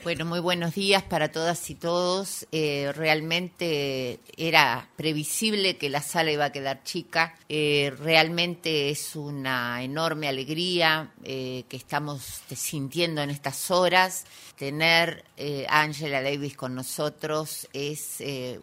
Bueno, muy buenos días para todas y todos. Realmente era previsible que la sala iba a quedar chica. Realmente es una enorme alegría que estamos sintiendo en estas horas. Tener a Angela Davis con nosotros es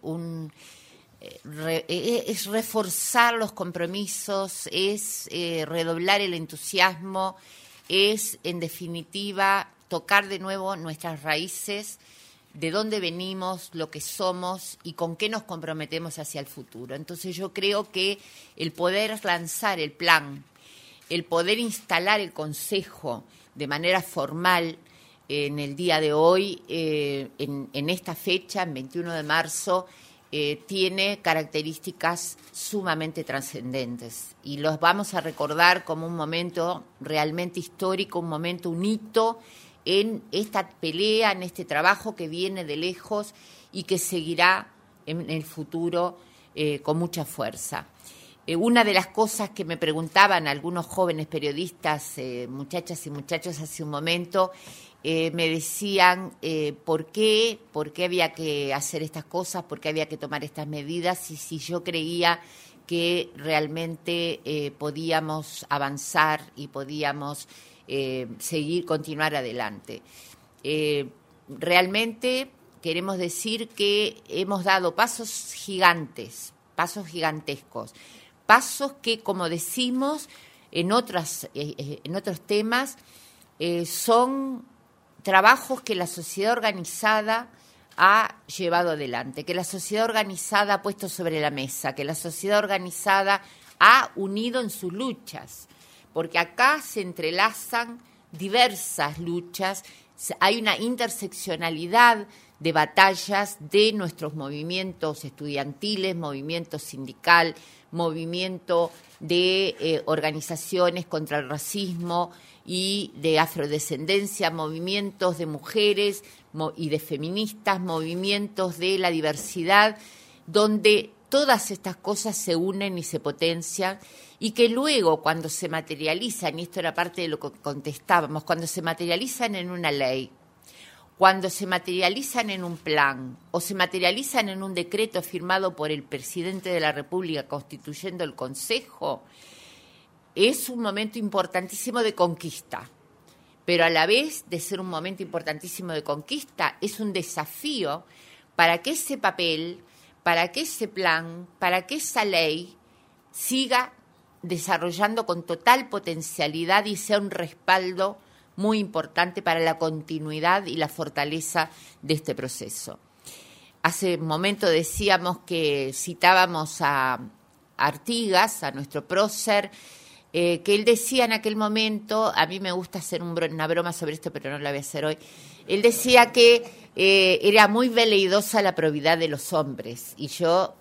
reforzar los compromisos, es redoblar el entusiasmo, es, en definitiva, tocar de nuevo nuestras raíces, de dónde venimos, lo que somos y con qué nos comprometemos hacia el futuro. Entonces yo creo que el poder lanzar el plan, el poder instalar el Consejo de manera formal en el día de hoy, en esta fecha, en 21 de marzo, tiene características sumamente trascendentes y los vamos a recordar como un momento realmente histórico, un momento, un hito en esta pelea, en este trabajo que viene de lejos y que seguirá en el futuro con mucha fuerza. Una de las cosas que me preguntaban algunos jóvenes periodistas, muchachas y muchachos hace un momento, me decían por qué había que hacer estas cosas, por qué había que tomar estas medidas y si yo creía que realmente podíamos avanzar y podíamos continuar adelante. Realmente queremos decir que hemos dado pasos gigantes, pasos gigantescos, pasos que, como decimos en otros temas, son trabajos que la sociedad organizada ha llevado adelante, que la sociedad organizada ha puesto sobre la mesa, que la sociedad organizada ha unido en sus luchas, porque acá se entrelazan diversas luchas, hay una interseccionalidad de batallas de nuestros movimientos estudiantiles, movimiento sindical, movimiento de organizaciones contra el racismo y de afrodescendencia, movimientos de mujeres y de feministas, movimientos de la diversidad, donde todas estas cosas se unen y se potencian y que luego cuando se materializan, y esto era parte de lo que contestábamos, cuando se materializan en una ley, cuando se materializan en un plan o se materializan en un decreto firmado por el presidente de la República constituyendo el Consejo, es un momento importantísimo de conquista, pero a la vez de ser un momento importantísimo de conquista, es un desafío para que ese papel, para que ese plan, para que esa ley siga desarrollando con total potencialidad y sea un respaldo muy importante para la continuidad y la fortaleza de este proceso. Hace un momento decíamos que citábamos a Artigas, a nuestro prócer, que él decía en aquel momento, a mí me gusta hacer una broma sobre esto, pero no la voy a hacer hoy, él decía que era muy veleidosa la probidad de los hombres, y yo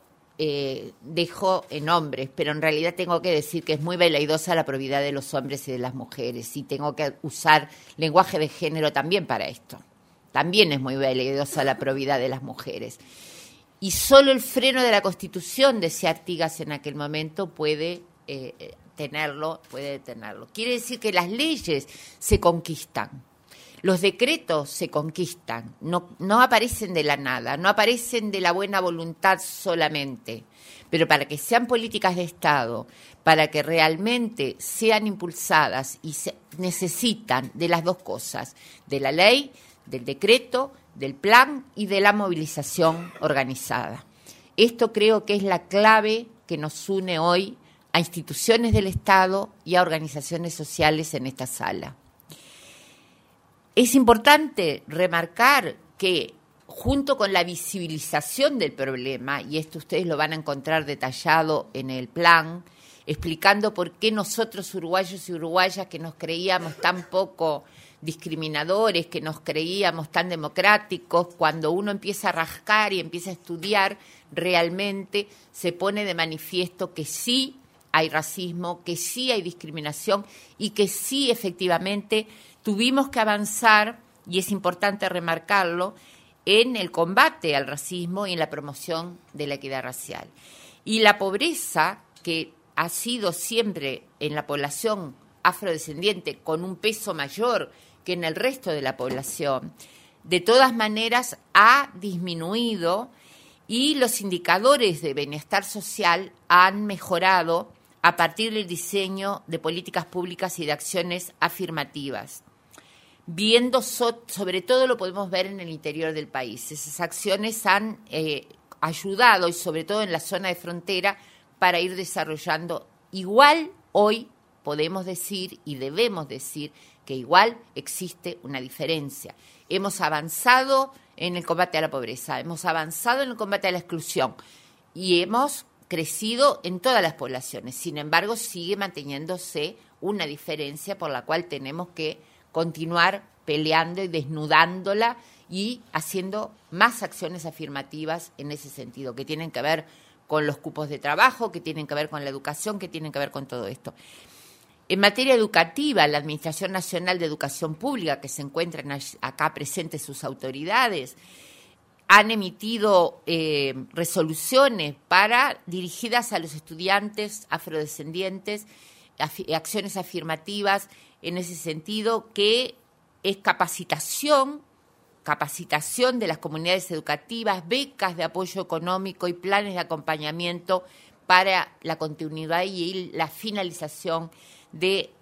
dejo en hombres, pero en realidad tengo que decir que es muy veleidosa la probidad de los hombres y de las mujeres, y tengo que usar lenguaje de género también para esto. También es muy veleidosa la probidad de las mujeres. Y solo el freno de la Constitución, decía Artigas en aquel momento, puede detenerlo. Quiere decir que las leyes se conquistan. Los decretos se conquistan, no aparecen de la nada, no aparecen de la buena voluntad solamente, pero para que sean políticas de Estado, para que realmente sean impulsadas y necesitan de las dos cosas, de la ley, del decreto, del plan y de la movilización organizada. Esto creo que es la clave que nos une hoy a instituciones del Estado y a organizaciones sociales en esta sala. Es importante remarcar que junto con la visibilización del problema, y esto ustedes lo van a encontrar detallado en el plan, explicando por qué nosotros uruguayos y uruguayas que nos creíamos tan poco discriminadores, que nos creíamos tan democráticos, cuando uno empieza a rascar y empieza a estudiar, realmente se pone de manifiesto que sí hay racismo, que sí hay discriminación y que sí efectivamente tuvimos que avanzar, y es importante remarcarlo, en el combate al racismo y en la promoción de la equidad racial. Y la pobreza, que ha sido siempre en la población afrodescendiente con un peso mayor que en el resto de la población, de todas maneras ha disminuido y los indicadores de bienestar social han mejorado a partir del diseño de políticas públicas y de acciones afirmativas. Viendo sobre todo lo podemos ver en el interior del país. Esas acciones han ayudado, y sobre todo en la zona de frontera, para ir desarrollando. Igual hoy podemos decir y debemos decir que igual existe una diferencia. Hemos avanzado en el combate a la pobreza, hemos avanzado en el combate a la exclusión y hemos crecido en todas las poblaciones. Sin embargo, sigue manteniéndose una diferencia por la cual tenemos que continuar peleando y desnudándola y haciendo más acciones afirmativas en ese sentido, que tienen que ver con los cupos de trabajo, que tienen que ver con la educación, que tienen que ver con todo esto. En materia educativa, la Administración Nacional de Educación Pública, que se encuentran acá presentes sus autoridades, han emitido resoluciones dirigidas a los estudiantes afrodescendientes, acciones afirmativas en ese sentido, que es capacitación de las comunidades educativas, becas de apoyo económico y planes de acompañamiento para la continuidad y la finalización de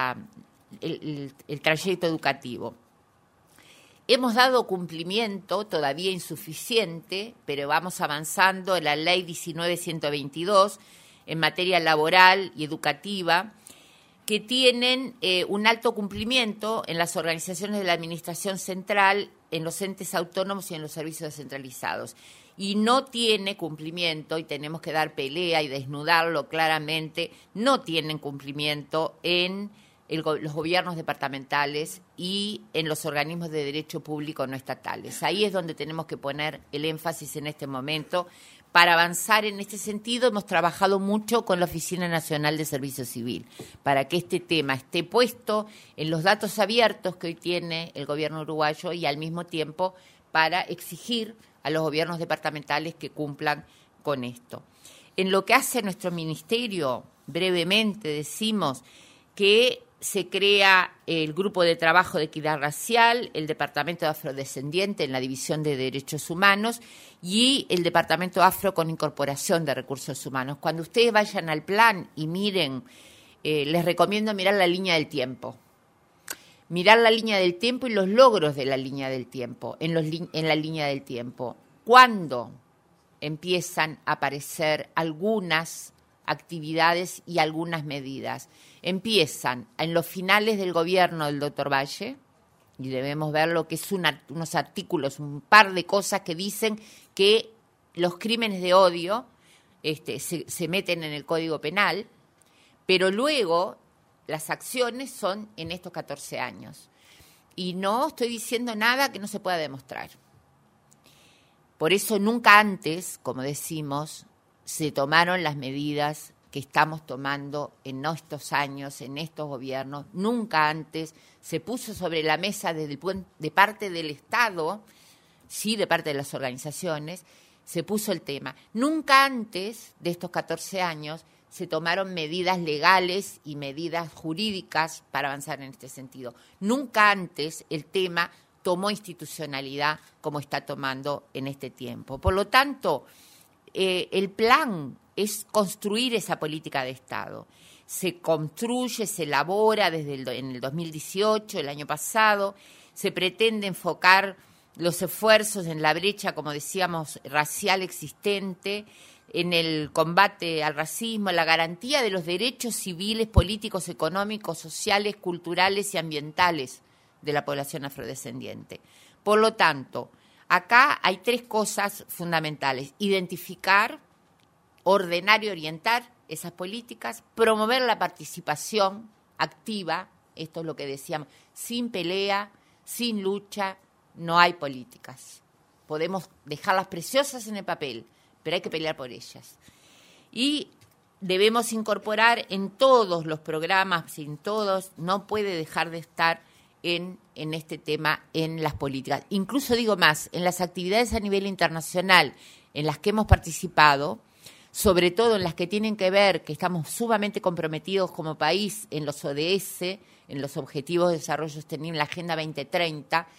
el trayecto educativo. Hemos dado cumplimiento, todavía insuficiente, pero vamos avanzando en la Ley 19.122 en materia laboral y educativa, que tienen un alto cumplimiento en las organizaciones de la Administración Central, en los entes autónomos y en los servicios descentralizados. Y no tiene cumplimiento, y tenemos que dar pelea y desnudarlo claramente, no tienen cumplimiento en los gobiernos departamentales y en los organismos de derecho público no estatales. Ahí es donde tenemos que poner el énfasis en este momento. Para avanzar en este sentido, hemos trabajado mucho con la Oficina Nacional de Servicio Civil para que este tema esté puesto en los datos abiertos que hoy tiene el gobierno uruguayo y al mismo tiempo para exigir a los gobiernos departamentales que cumplan con esto. En lo que hace nuestro ministerio, brevemente decimos que se crea el Grupo de Trabajo de Equidad Racial, el Departamento de Afrodescendiente en la División de Derechos Humanos y el Departamento Afro con Incorporación de Recursos Humanos. Cuando ustedes vayan al plan y miren, les recomiendo mirar la línea del tiempo. Mirar la línea del tiempo y los logros de la línea del tiempo, en la línea del tiempo. ¿Cuándo empiezan a aparecer algunas actividades y algunas medidas? Empiezan en los finales del gobierno del doctor Valle, y debemos ver lo que es unos artículos, un par de cosas que dicen que los crímenes de odio se meten en el Código Penal, pero luego las acciones son en estos 14 años. Y no estoy diciendo nada que no se pueda demostrar. Por eso nunca antes, como decimos, se tomaron las medidas que estamos tomando en estos años, en estos gobiernos. Nunca antes se puso sobre la mesa de parte del Estado, sí, de parte de las organizaciones, se puso el tema. Nunca antes de estos 14 años se tomaron medidas legales y medidas jurídicas para avanzar en este sentido. Nunca antes el tema tomó institucionalidad como está tomando en este tiempo. Por lo tanto, el plan es construir esa política de Estado. Se construye, se elabora en el 2018, el año pasado. Se pretende enfocar los esfuerzos en la brecha, como decíamos, racial existente, en el combate al racismo, la garantía de los derechos civiles, políticos, económicos, sociales, culturales y ambientales de la población afrodescendiente. Por lo tanto, acá hay 3 cosas fundamentales: identificar, ordenar y orientar esas políticas, promover la participación activa, esto es lo que decíamos, sin pelea, sin lucha, no hay políticas. Podemos dejarlas preciosas en el papel, pero hay que pelear por ellas. Y debemos incorporar en todos los programas, en todos, no puede dejar de estar en este tema, en las políticas. Incluso digo más, en las actividades a nivel internacional en las que hemos participado, sobre todo en las que tienen que ver, que estamos sumamente comprometidos como país en los ODS, en los Objetivos de Desarrollo Sostenible, en la Agenda 2030,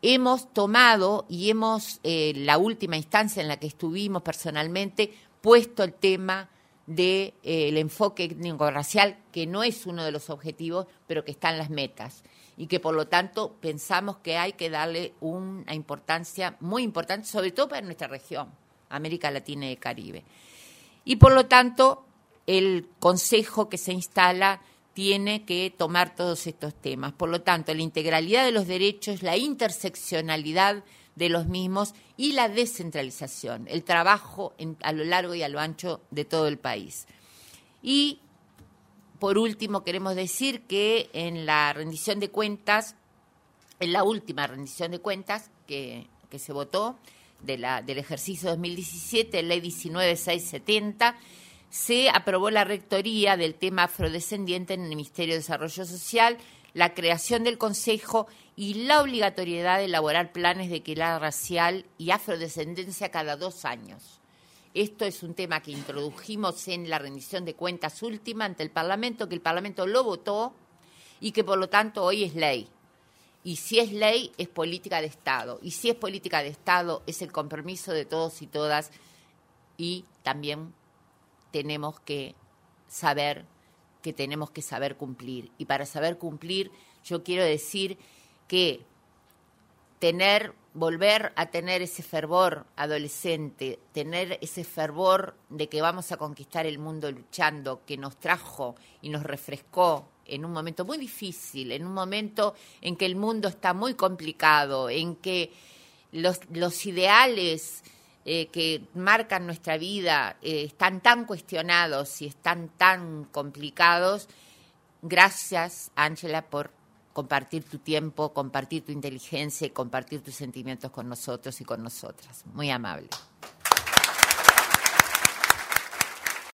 hemos tomado y hemos, la última instancia en la que estuvimos personalmente, puesto el tema del enfoque étnico-racial, que no es uno de los objetivos, pero que está en las metas, y que por lo tanto pensamos que hay que darle una importancia muy importante, sobre todo para nuestra región, América Latina y el Caribe. Y por lo tanto, el Consejo que se instala tiene que tomar todos estos temas. Por lo tanto, la integralidad de los derechos, la interseccionalidad de los mismos y la descentralización, el trabajo a lo largo y a lo ancho de todo el país. Y, por último, queremos decir que en la rendición de cuentas, en la última rendición de cuentas que se votó del ejercicio 2017, Ley 19.670, se aprobó la rectoría del tema afrodescendiente en el Ministerio de Desarrollo Social, la creación del Consejo y la obligatoriedad de elaborar planes de equidad racial y afrodescendencia cada 2 años. Esto es un tema que introdujimos en la rendición de cuentas última ante el Parlamento, que el Parlamento lo votó y que por lo tanto hoy es ley. Y si es ley, es política de Estado. Y si es política de Estado, es el compromiso de todos y todas, y también tenemos que saber cumplir. Y para saber cumplir, yo quiero decir que volver a tener ese fervor adolescente, tener ese fervor de que vamos a conquistar el mundo luchando, que nos trajo y nos refrescó en un momento muy difícil, en un momento en que el mundo está muy complicado, en que los ideales que marcan nuestra vida están tan cuestionados y están tan complicados. Gracias, Ángela, por compartir tu tiempo, compartir tu inteligencia y compartir tus sentimientos con nosotros y con nosotras. Muy amable.